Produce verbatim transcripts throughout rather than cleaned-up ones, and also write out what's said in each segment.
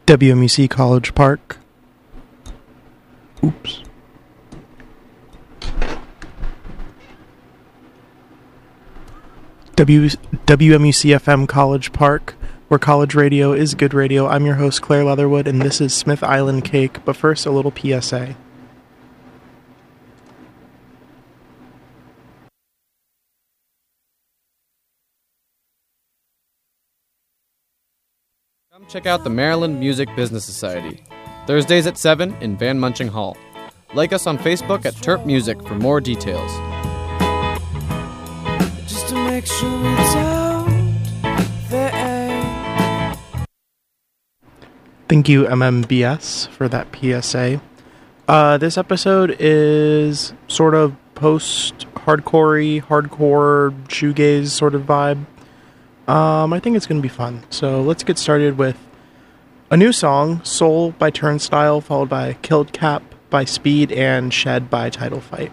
W M U C College Park. Oops. W WMUC F M College Park, where college radio is good radio. I'm your host, Claire Leatherwood, and this is Smith Island Cake. But first, a little P S A. Come check out the Maryland Music Business Society. Thursdays at seven in Van Munching Hall. Like us on Facebook at Terp Music for more details. Just to make sure it's out there. Thank you, M M B S, for that P S A. Uh, this episode is sort of post-hardcore-y, hardcore shoegaze sort of vibe. Um, I think it's going to be fun. So let's get started with a new song, Soul by Turnstile, followed by Killed Cap by Speed, and Shed by Title Fight.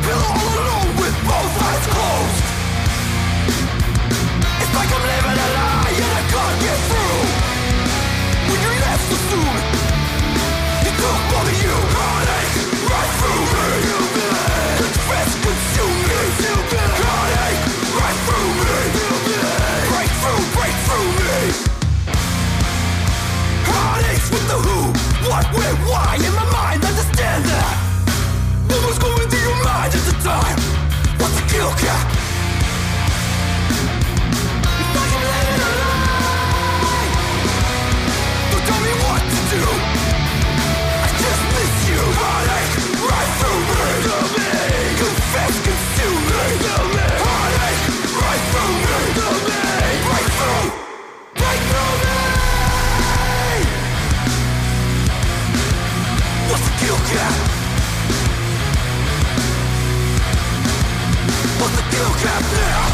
feel all alone with both eyes closed. It's like I'm living a lie and I can't get through. When you left so soon, you took more than you. Heartache right through me. Confess, consume me. Heartache right through me. Break through, break through me. Heartaches with the who, what, where, why. In my mind, understand that. What was going through your mind at the time? What's a kill cap? It's like I'm living a lie. Don't tell me what to do. I just miss you. Heartache right through me. Confess, consume me. Heartache right through me. Break through, break through me. What's the kill cap? What's the kill cap now?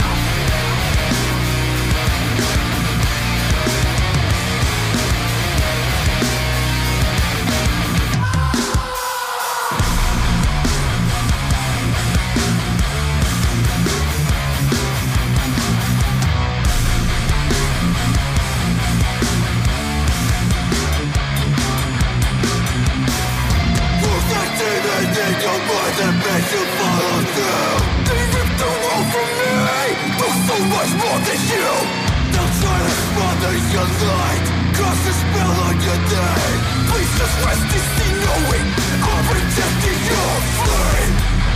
Your mind that makes you follow through. They ripped the world from me. Do so much more than you. They'll try to smother your light, cast a spell on your day. Please just rest easy knowing I'm protecting your flame.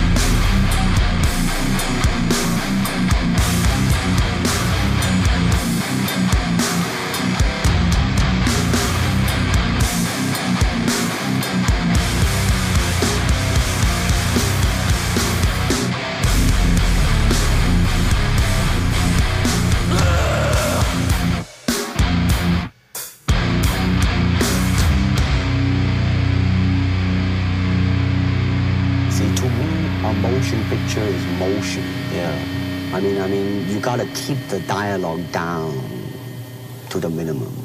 Motion picture is motion. Yeah. I mean, I mean, you gotta keep the dialogue down to the minimum.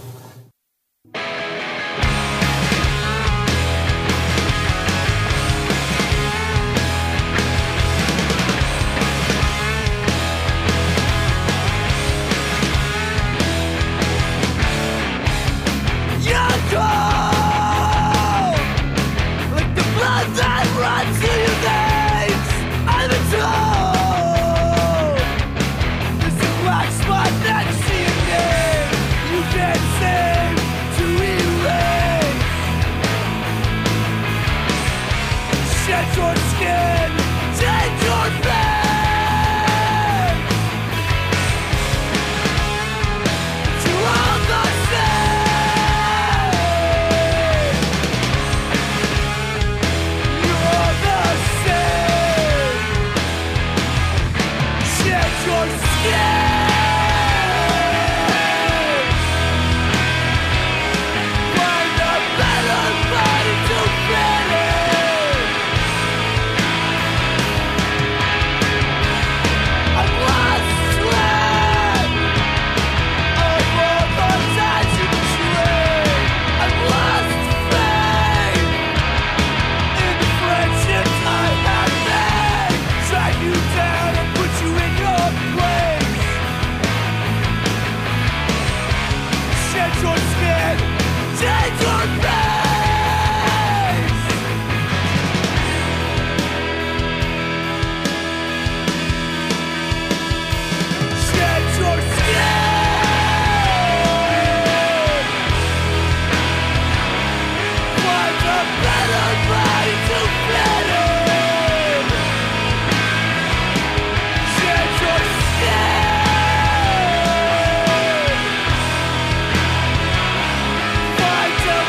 Find a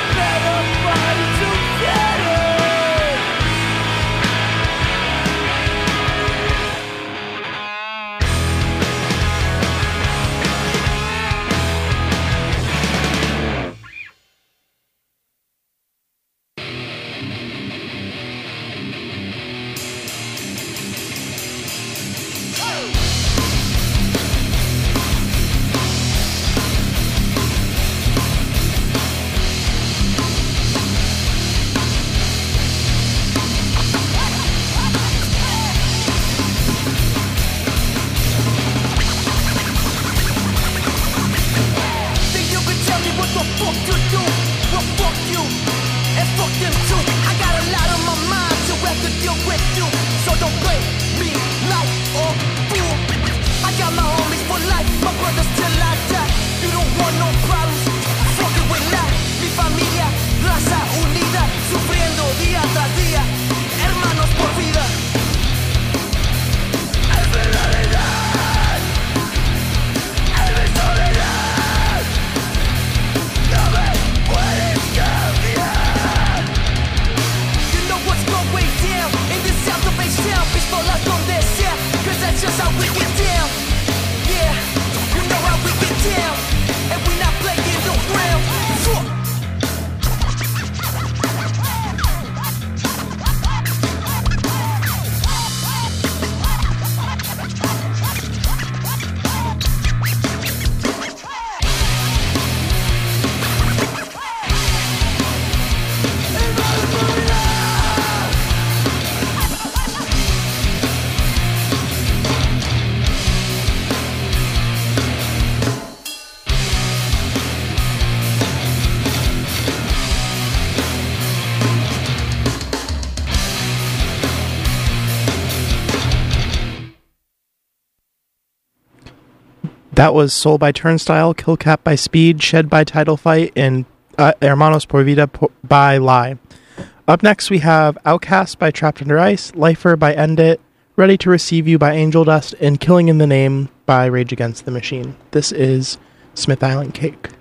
That was Soul by Turnstile, Killcap by Speed, Shed by Title Fight, and uh, Hermanos por Vida por- by Lie. Up next, we have Outcast by Trapped Under Ice, Lifer by End It, Ready to Receive You by Angel Dust, and Killing in the Name by Rage Against the Machine. This is Smith Island Cake.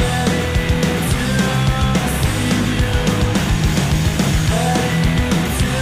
To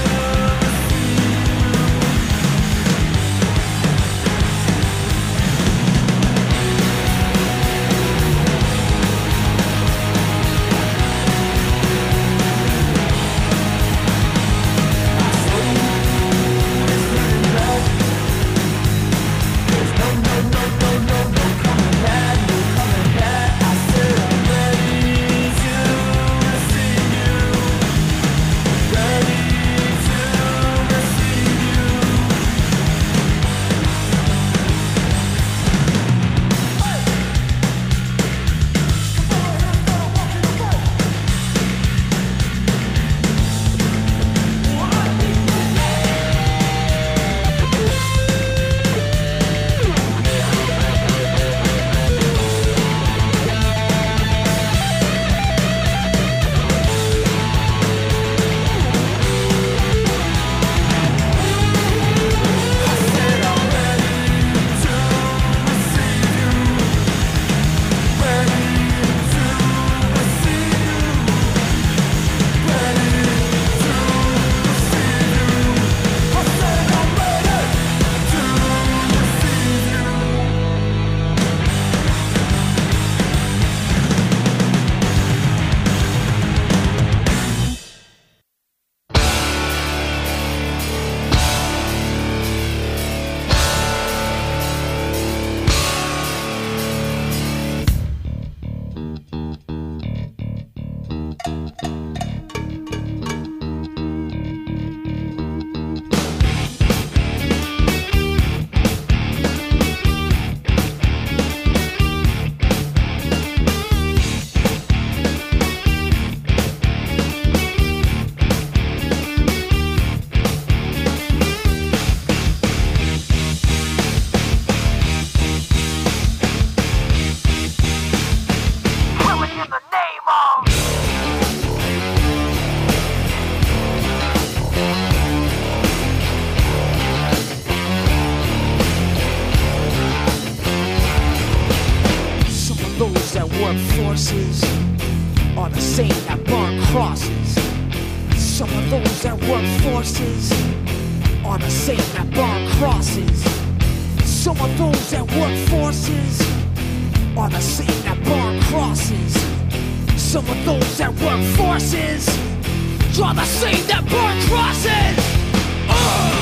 forces are the same that burn crosses. Some of those that work forces are the same that burn crosses. Some of those that work forces are the same that burn crosses. Some of those that work forces are the same that burn crosses. Uh!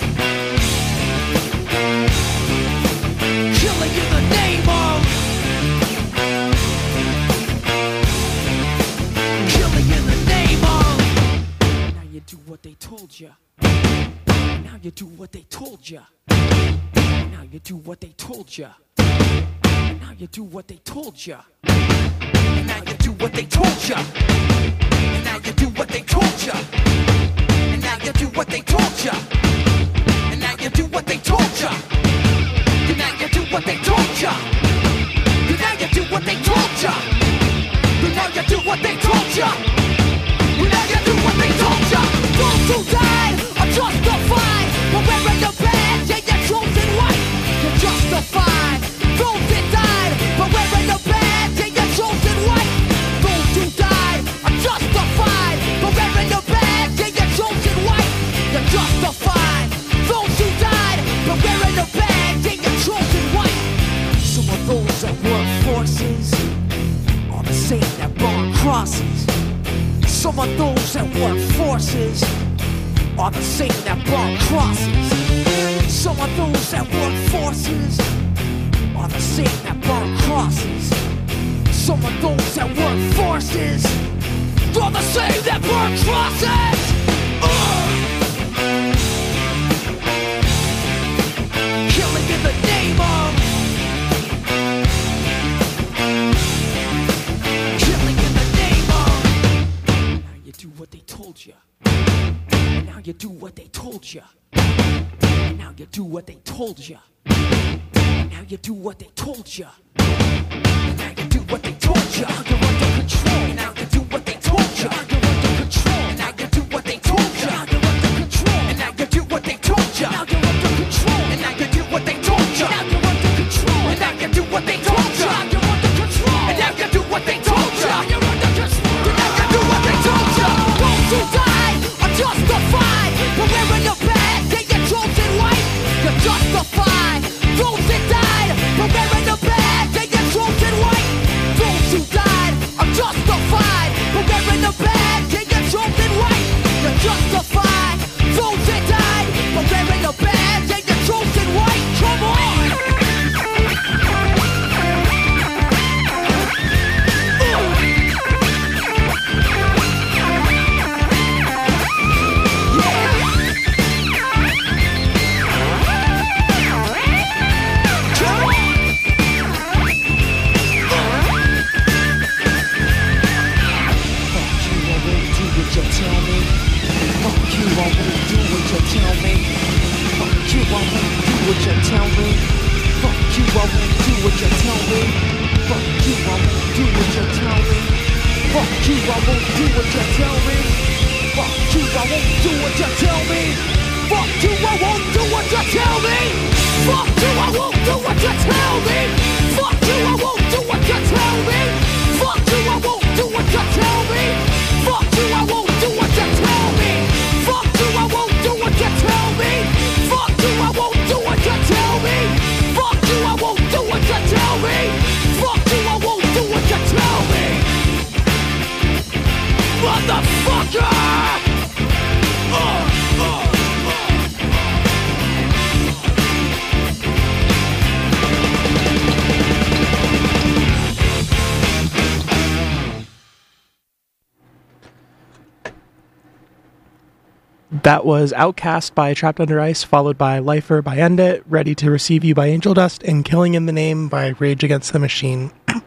Killing in the name of Killing in the name of. Now you do what they told you. Now you do what they told you. Now you do what they told you. Now you do what they told you. Now you do what they told you. Now you do what they told you. And now you do what they told you. And now you do what they told you. And now you do what they told you. And now you do what they told you. And now you do what they told you. And now you do what they told you. Those who died are justified for wearing the badge and your chosen white. You're justified. Those that died for wearing the badge and your chosen white. Those who died are justified for wearing the badge and your chosen white. You're justified. Those who died for wearing the badge and your chosen white. Some of those that work forces are the same that burn crosses. Some of those that work forces are the same that burn crosses. Some of those that work forces are the same that burn crosses. Some of those that work forces are the same that burn crosses. Uh! Killing in the name of. Killing in the name of. Now you do what they told you. And now you do what they told you. And now you do what they told you. And now you do what they told you. And now you do what they told you. Now you're under control. And now you do what they told you. Now you're under control. And now you do what they told you. Now you're under control. And now you do what they told you. Now you're under control. And now you do what they told you. Now you're under control. And now you do what they told you. Now you're under control. And now you do what they told you. Now you're under control. And now you do what they told you. Those who died are justified for wearing the badge and your chosen white. You're justified. Those that died for wearing the badge and your chosen white. Those who died are justified for wearing the badge and your chosen white. You're justified. Those that died for wearing the badge and your chosen white. Come on. That was Outcast by Trapped Under Ice, followed by Lifer by End It, Ready to Receive You by Angel Dust, and Killing in the Name by Rage Against the Machine.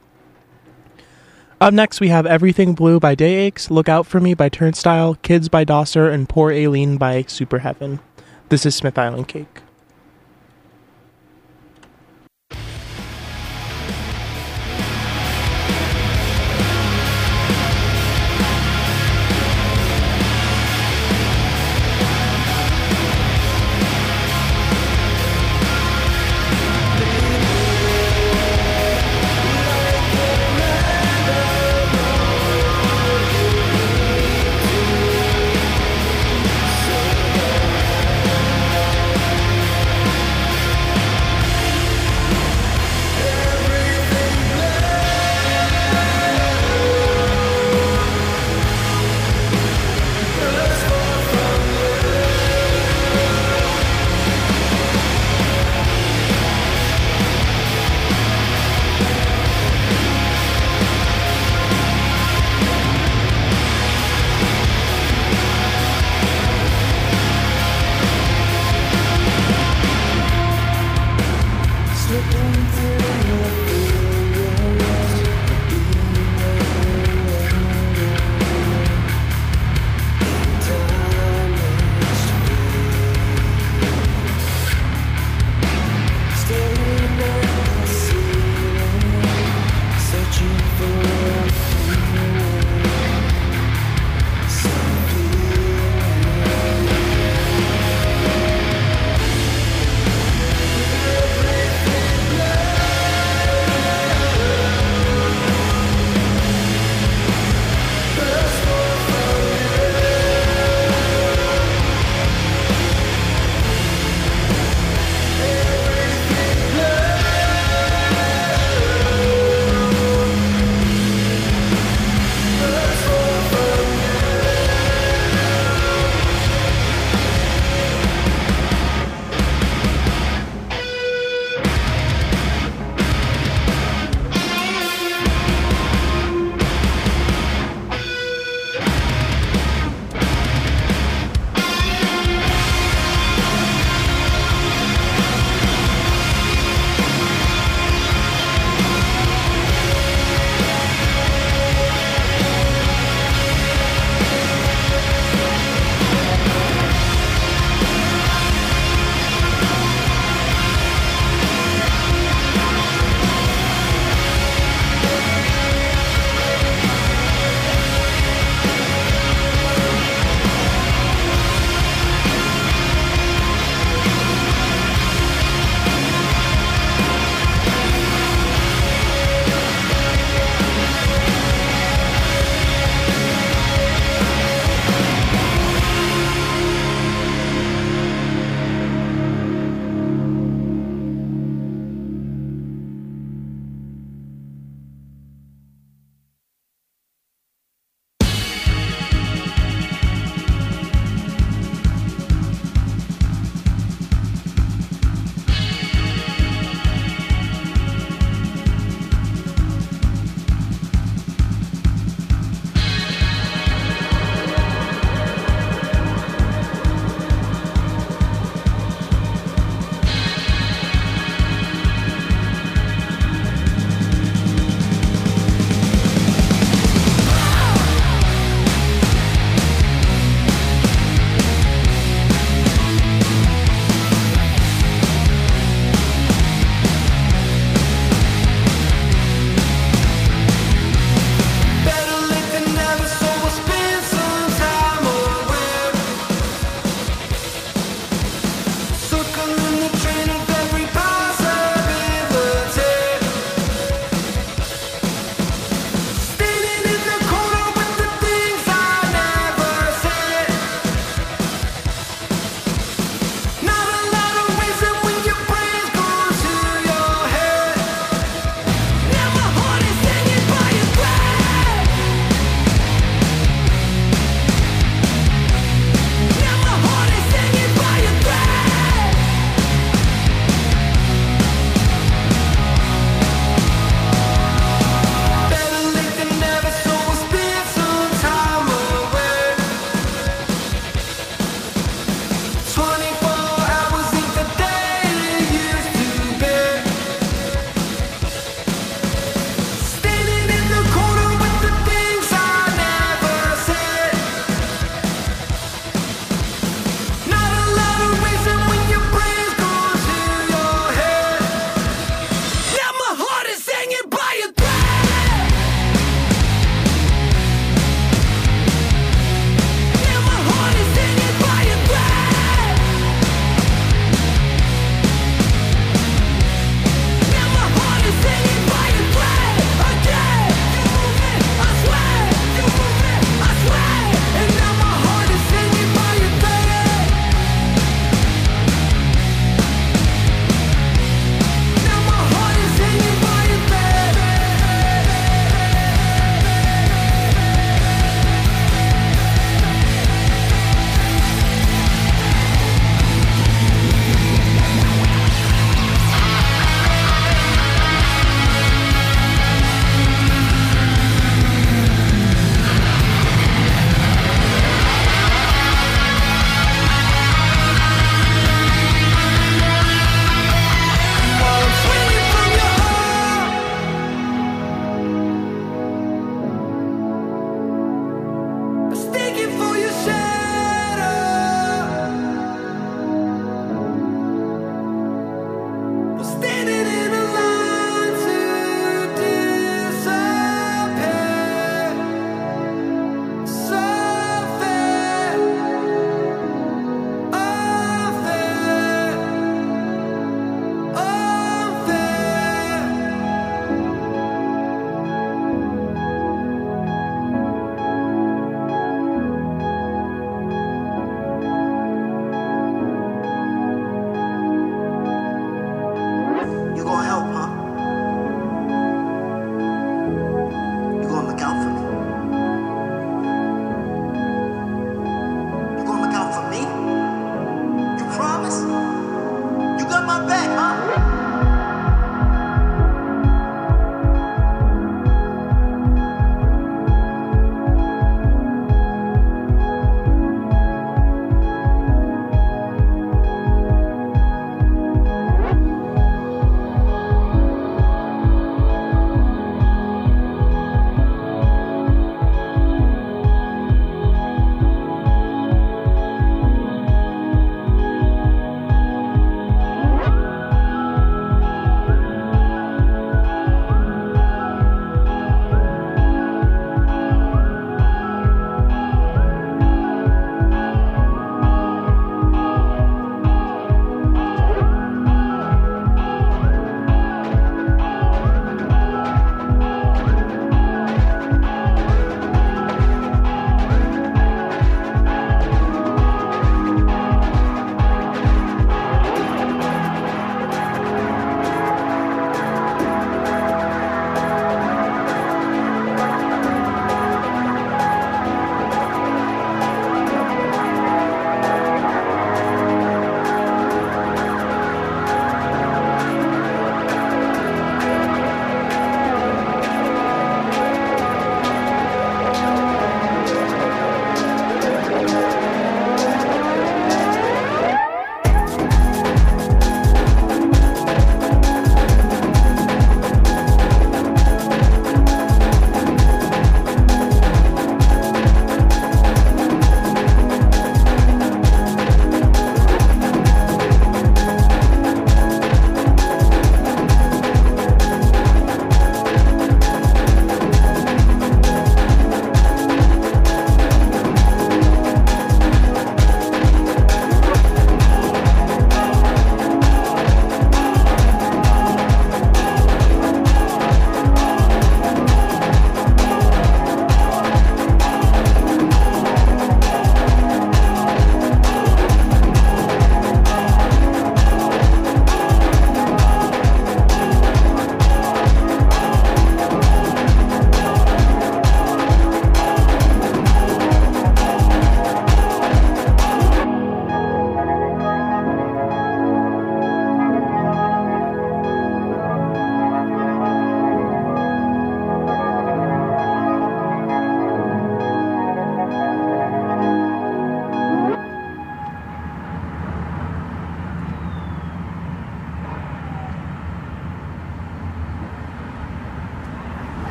Up next, we have Everything Blue by Day Aches, Look Out For Me by Turnstile, Kids by Dosser, and Poor Aileen by Super Heaven. This is Smith Island Cake. Like a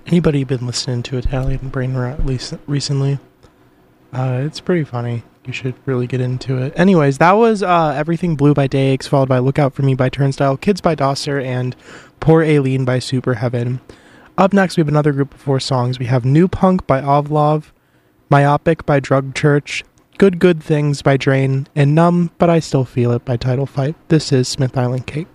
Anybody been listening to Italian Brain Rot least recently? Uh, it's pretty funny. You should really get into it. Anyways, that was uh, Everything Blue by Day Aches, followed by Look Out For Me by Turnstile, Kids by Dosser, and Poor Aileen by Super Heaven. Up next, we have another group of four songs. We have New Punk by Ovlov, Myopic by Drug Church, Good Good Things by Drain, and Numb, But I Still Feel It by Title Fight. This is Smith Island Cake.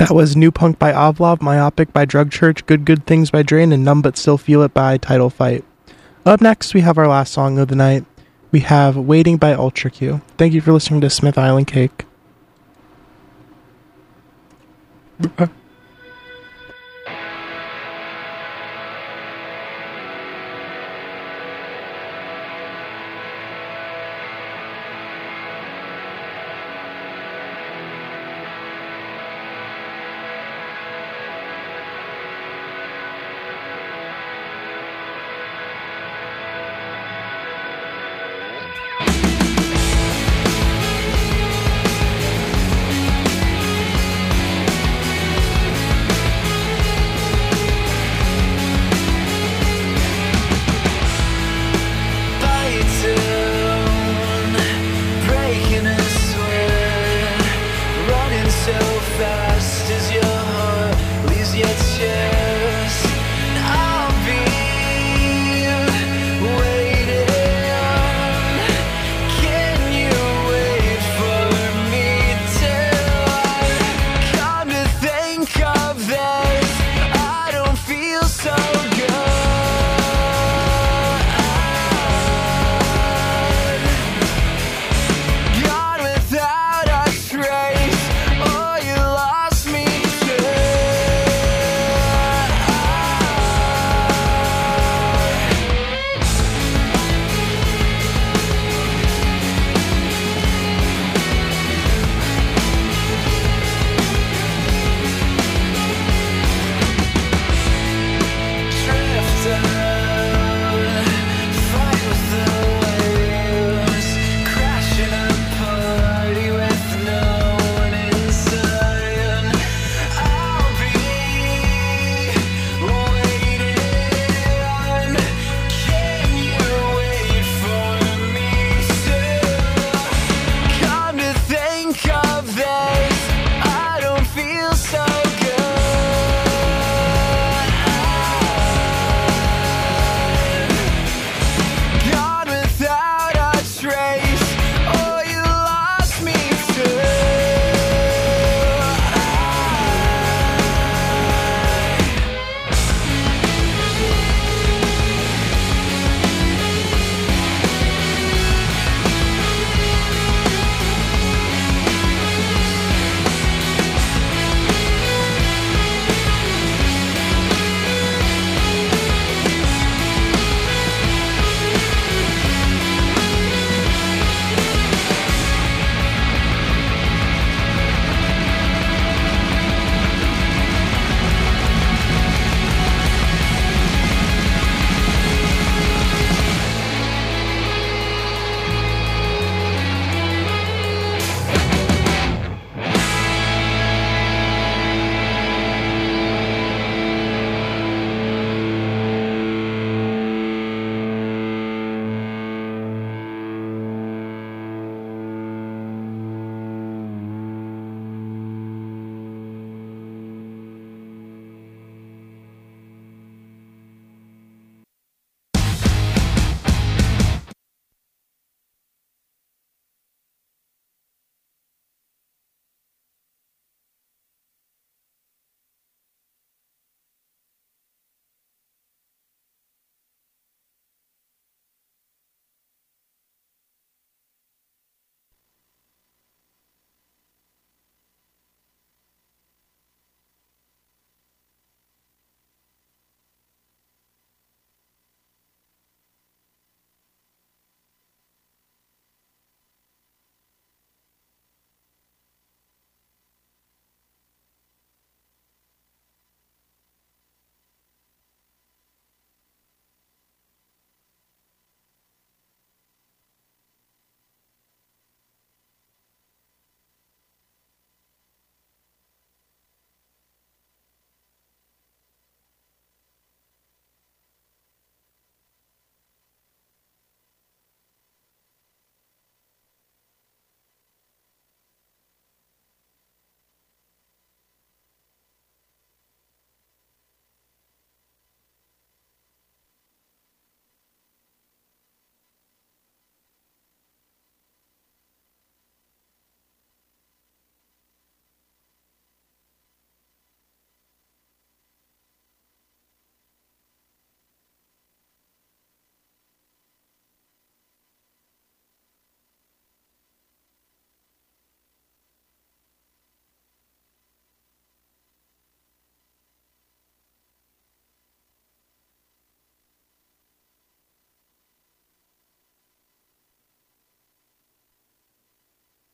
That was New Punk by Ovlov, Myopic by Drug Church, Good Good Things by Drain, and Numb But Still Feel It by Title Fight. Up next, we have our last song of the night. We have Waiting by Ultra Q. Thank you for listening to Smith Island Cake.